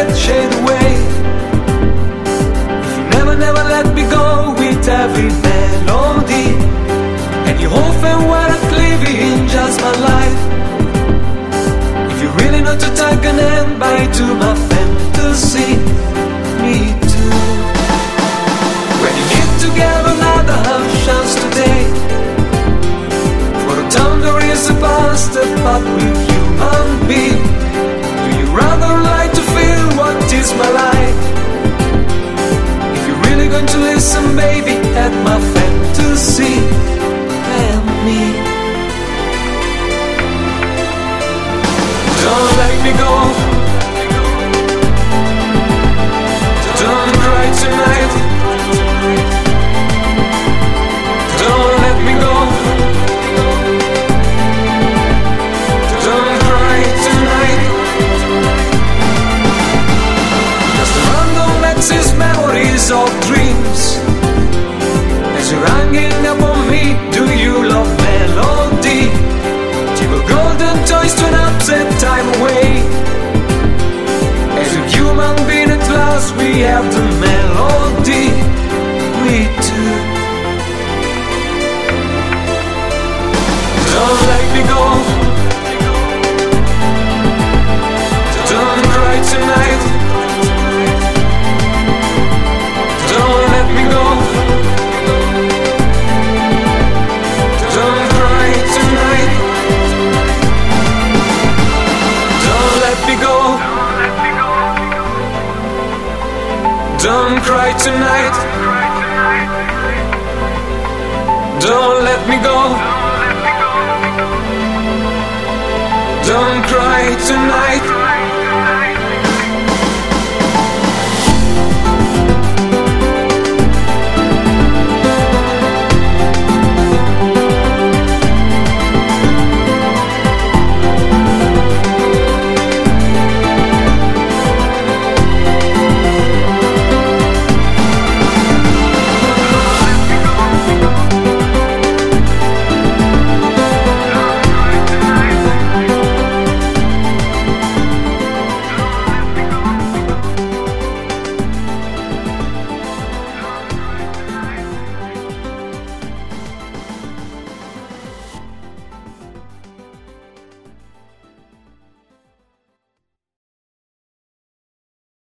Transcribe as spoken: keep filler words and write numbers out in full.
sunset shade away. If you never, never let me go with every melody, and you often wanna live in just my life. If you really know to take an end by to my fantasy, me too. When you need to get another chance today, for the time there is a past apart with human being. Do you rather like to feel what is my life? If you're really going to listen, baby, at my fantasy and me. Don't let me go. Don't cry tonight. Don't let me go. Don't cry tonight. Just a random access memories of dreams. As you're hanging up on me, do you love melody? Give golden toys to an upset time away. As a human being at last, we have the melody. We do. Don't let me go. Don't cry tonight. Don't let me go. Don't cry tonight. Don't let me go. Don't cry tonight. Don't let me go. Don't cry tonight.